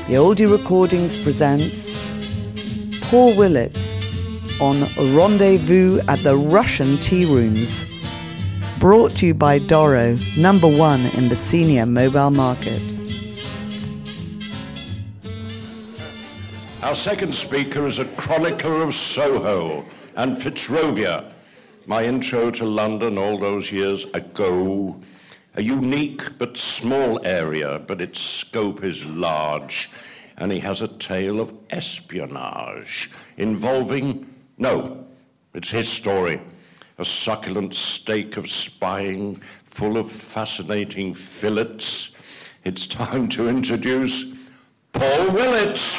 The Oldie Recordings presents Paul Willits on Rendezvous at the Russian Tea Rooms. Brought to you by Doro, #1 in the senior mobile market. Our second speaker is a chronicler of Soho and Fitzrovia, my intro to London all those years ago. A unique but small area, but its scope is large, and he has a tale of espionage involving, no, it's his story, a succulent steak of spying full of fascinating fillets. It's time to introduce Paul Willits.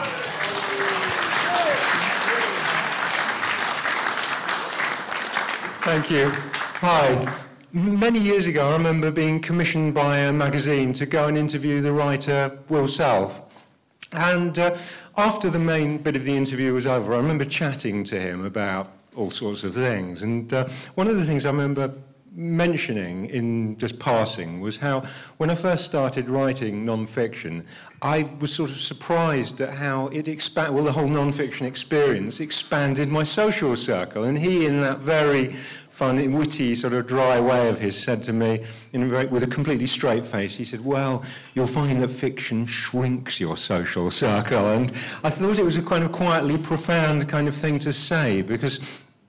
Thank you. Hi. Many years ago, I remember being commissioned by a magazine to go and interview the writer Will Self. And after the main bit of the interview was over, I remember chatting to him about all sorts of things. And one of the things I remember mentioning in just passing was how when I first started writing non-fiction, I was sort of surprised at how it the whole non-fiction experience expanded my social circle. And he, in that very funny, witty, sort of dry way of his, said to me, with a completely straight face, he said, well, you'll find that fiction shrinks your social circle. And I thought it was a kind of quietly profound kind of thing to say, because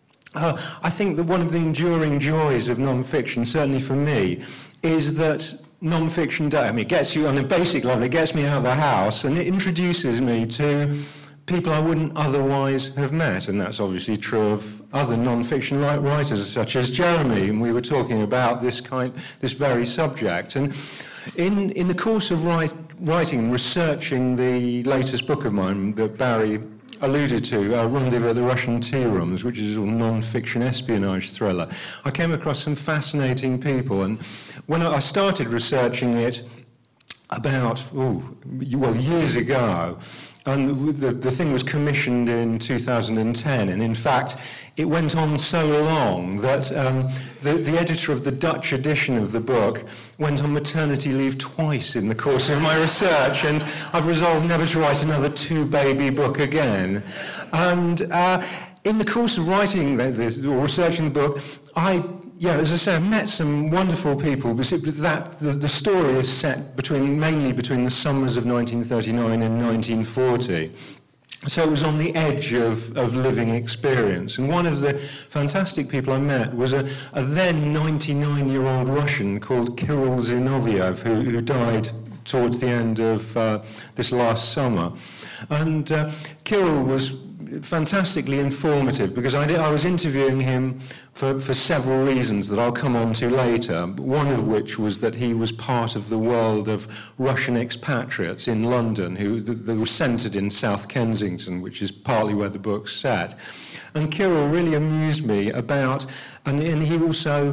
I think that one of the enduring joys of non-fiction, certainly for me, is that non-fiction, it gets you on a basic level, it gets me out of the house, and it introduces me to people I wouldn't otherwise have met, and that's obviously true of other non-fiction writers such as Jeremy, and we were talking about this very subject. And in the course of writing and researching the latest book of mine that Barry alluded to, Rendezvous at the Russian Tea Rooms, which is a non-fiction espionage thriller, I came across some fascinating people, and when I started researching it about, years ago, and the thing was commissioned in 2010, and in fact, it went on so long that the editor of the Dutch edition of the book went on maternity leave twice in the course of my research, and I've resolved never to write another two-baby book again. And in the course of writing this, or researching the book, as I say, I met some wonderful people, but the story is set mainly between the summers of 1939 and 1940. So it was on the edge of living experience. And one of the fantastic people I met was a then 99-year-old Russian called Kirill Zinoviev, who died towards the end of this last summer. And Kirill was fantastically informative, because I was interviewing him for several reasons that I'll come on to later, one of which was that he was part of the world of Russian expatriates in London who were centred in South Kensington, which is partly where the book's set. And Kirill really amused me about, and he also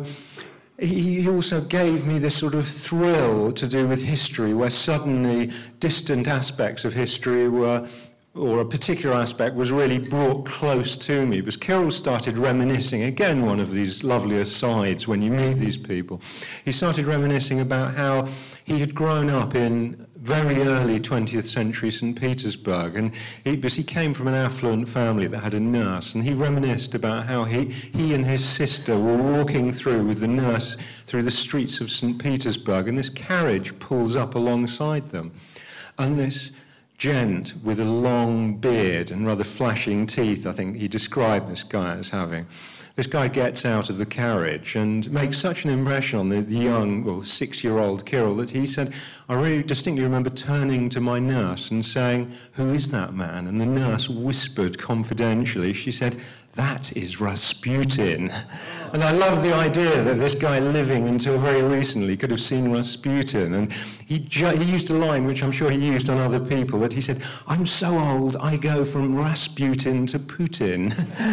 gave me this sort of thrill to do with history, where suddenly distant aspects of history or a particular aspect was really brought close to me, because Kirill started reminiscing, again one of these lovely asides when you meet these people, he started reminiscing about how he had grown up in very early 20th century St. Petersburg, and because he came from an affluent family that had a nurse, and he reminisced about how he and his sister were walking with the nurse through the streets of St. Petersburg, and this carriage pulls up alongside them, and this gent with a long beard and rather flashing teeth, I think he described this guy as having. This guy gets out of the carriage and makes such an impression on the young, 6-year-old Kirill that he said, I really distinctly remember turning to my nurse and saying, who is that man? And the nurse whispered confidentially, she said, that is Rasputin. And I love the idea that this guy living until very recently could have seen Rasputin. And he used a line, which I'm sure he used on other people, that he said, I'm so old, I go from Rasputin to Putin.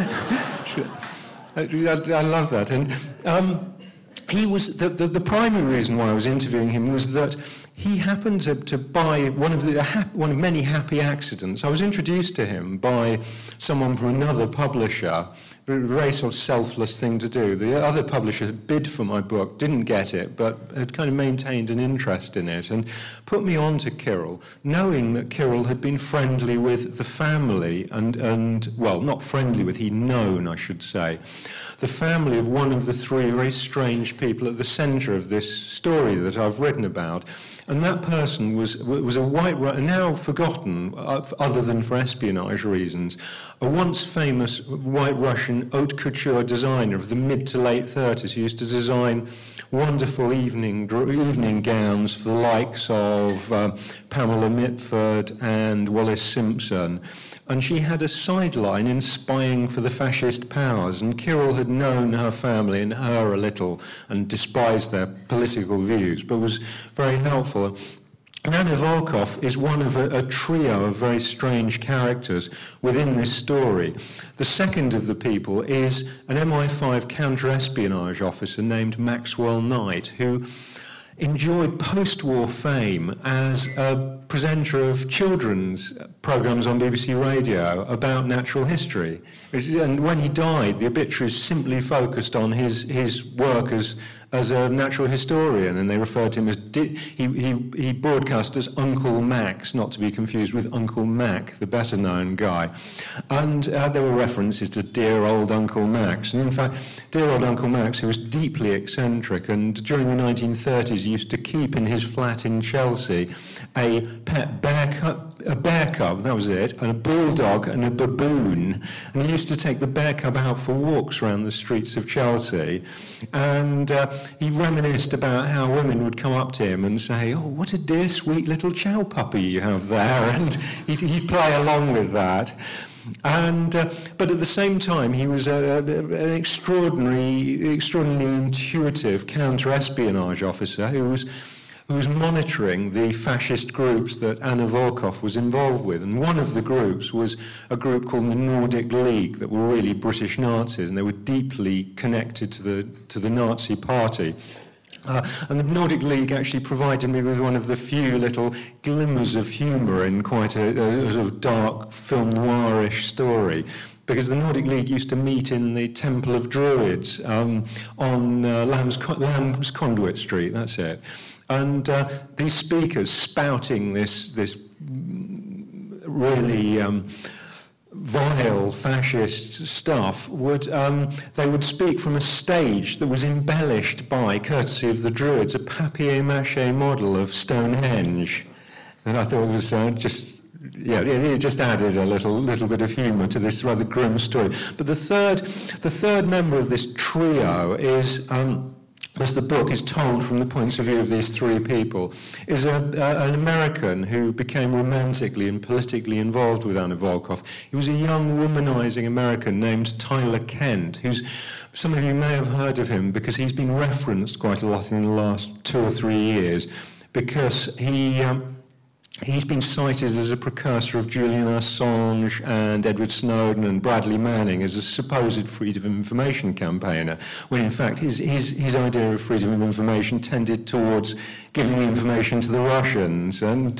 I love that. And he was the primary reason why I was interviewing him was that he happened to buy one of many happy accidents. I was introduced to him by someone from another publisher. A very sort of selfless thing to do. The other publisher had bid for my book, didn't get it, but had kind of maintained an interest in it and put me on to Kirill, knowing that Kirill had been friendly with the family and well, not friendly with, he'd known, I should say, the family of one of the three very strange people at the centre of this story that I've written about. And that person was a white, now forgotten, other than for espionage reasons, a once famous white Russian haute couture designer of the mid to late 30s who used to design wonderful evening gowns for the likes of Pamela Mitford and Wallace Simpson. And she had a sideline in spying for the fascist powers, and Kirill had known her family and her a little and despised their political views, but was very helpful. And Anna Volkov is one of a trio of very strange characters within this story. The second of the people is an MI5 counter-espionage officer named Maxwell Knight, who enjoyed post-war fame as a presenter of children's programmes on BBC Radio about natural history. And when he died, the obituaries simply focused on his work as a natural historian, and they referred to him as, he broadcast as Uncle Max, not to be confused with Uncle Mac, the better-known guy. And there were references to dear old Uncle Max. And in fact, dear old Uncle Max, who was deeply eccentric, and during the 1930s used to keep in his flat in Chelsea a pet bear cub, that was it, and a bulldog and a baboon. And he used to take the bear cub out for walks around the streets of Chelsea. And he reminisced about how women would come up to him and say, "Oh, what a dear, sweet little chow puppy you have there." And he'd play along with that. And but at the same time, he was an extraordinarily intuitive counter-espionage officer who was monitoring the fascist groups that Anna Volkov was involved with. And one of the groups was a group called the Nordic League that were really British Nazis, and they were deeply connected to the Nazi party. And the Nordic League actually provided me with one of the few little glimmers of humour in quite a sort of dark film noirish story. Because the Nordic League used to meet in the Temple of Druids on Lamb's Conduit Street, that's it. And these speakers spouting this really vile fascist stuff they would speak from a stage that was embellished by, courtesy of the Druids, a papier-mâché model of Stonehenge. And I thought it was it just added a little bit of humour to this rather grim story. But the third member of this trio is, as the book is told from the points of view of these three people, is an American who became romantically and politically involved with Anna Volkov. He was a young womanizing American named Tyler Kent, some of you may have heard of him because he's been referenced quite a lot in the last 2 or 3 years, because he's been cited as a precursor of Julian Assange and Edward Snowden and Bradley Manning as a supposed freedom of information campaigner, when in fact his idea of freedom of information tended towards giving the information to the Russians. And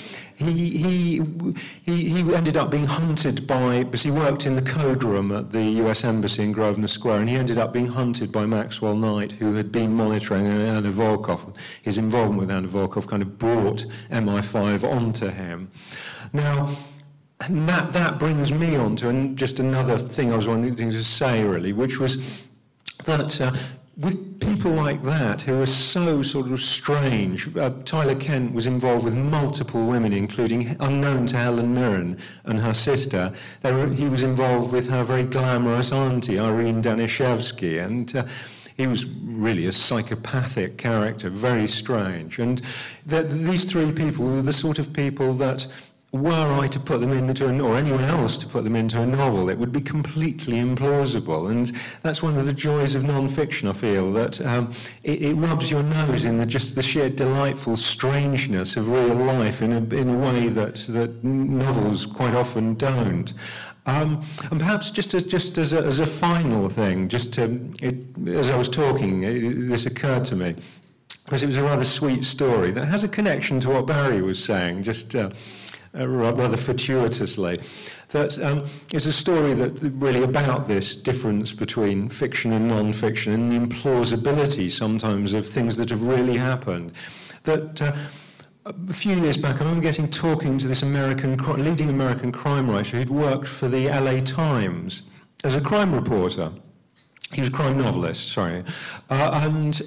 he ended up being hunted because he worked in the code room at the US Embassy in Grosvenor Square, and he ended up being hunted by Maxwell Knight, who had been monitoring Anna Volkov. His involvement with Anna Volkov kind of brought MI5 onto him. Now, and that brings me on to just another thing I was wanting to say, really, which was that with people like that who are so sort of strange, Tyler Kent was involved with multiple women, including, unknown to Helen Mirren and her sister, he was involved with her very glamorous auntie, Irene Danishevsky, and he was really a psychopathic character, very strange. And these three people were the sort of people that, were I to put them into, or anyone else to put them into a novel, it would be completely implausible. And that's one of the joys of non-fiction, I feel, that it rubs your nose in just the sheer delightful strangeness of real life in a way that novels quite often don't. And perhaps just as a final thing, as I was talking, this occurred to me, because it was a rather sweet story that has a connection to what Barry was saying, just rather fortuitously. That it's a story that really about this difference between fiction and non-fiction and the implausibility sometimes of things that have really happened. That a few years back, I remember talking to this leading American crime writer who'd worked for the LA Times as a crime reporter. He was a crime novelist, sorry. And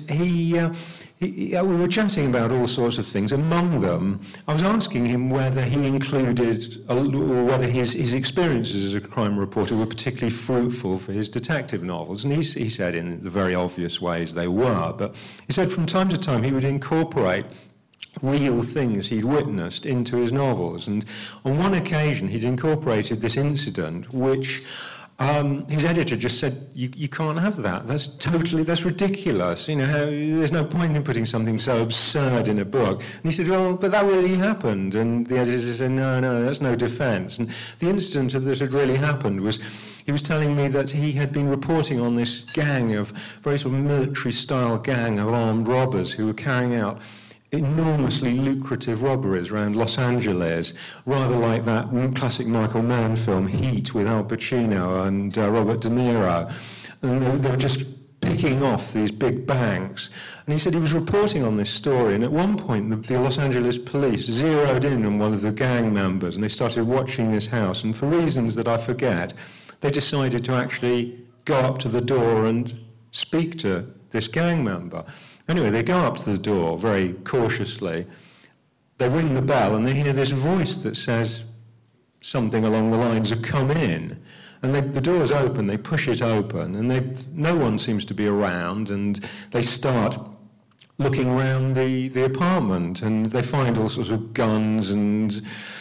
we were chatting about all sorts of things. Among them, I was asking him whether he included, or whether his experiences as a crime reporter were particularly fruitful for his detective novels. And he said in the very obvious ways they were. But he said from time to time he would incorporate real things he'd witnessed into his novels. And on one occasion he'd incorporated this incident which his editor just said, you can't have that. That's ridiculous. You know, there's no point in putting something so absurd in a book. And he said, well, but that really happened. And the editor said, no, that's no defense. And the incident that had really happened was, he was telling me that he had been reporting on this gang of, very sort of military-style gang of armed robbers who were carrying out enormously lucrative robberies around Los Angeles, rather like that classic Michael Mann film Heat with Al Pacino and Robert De Niro. And they were just picking off these big banks. And he said he was reporting on this story, and at one point the Los Angeles police zeroed in on one of the gang members, and they started watching this house, and for reasons that I forget, they decided to actually go up to the door and speak to this gang member. Anyway, they go up to the door very cautiously, they ring the bell and they hear this voice that says something along the lines of "come in." And the door's open, they push it open, and no one seems to be around, and they start looking around the apartment, and they find all sorts of guns and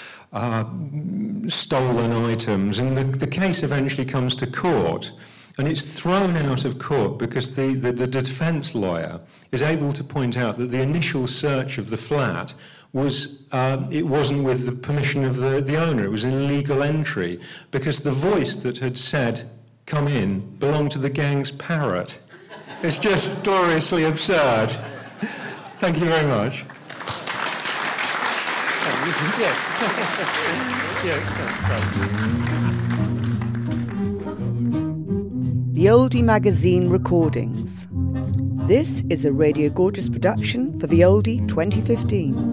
stolen items, and the case eventually comes to court. And it's thrown out of court because the defence lawyer is able to point out that the initial search of the flat was, it wasn't with the permission of the owner, it was an illegal entry, because the voice that had said, "come in," belonged to the gang's parrot. It's just gloriously absurd. Thank you very much. Yes. Yes. The Oldie Magazine Recordings. This is a Radio Gorgeous production for The Oldie 2015.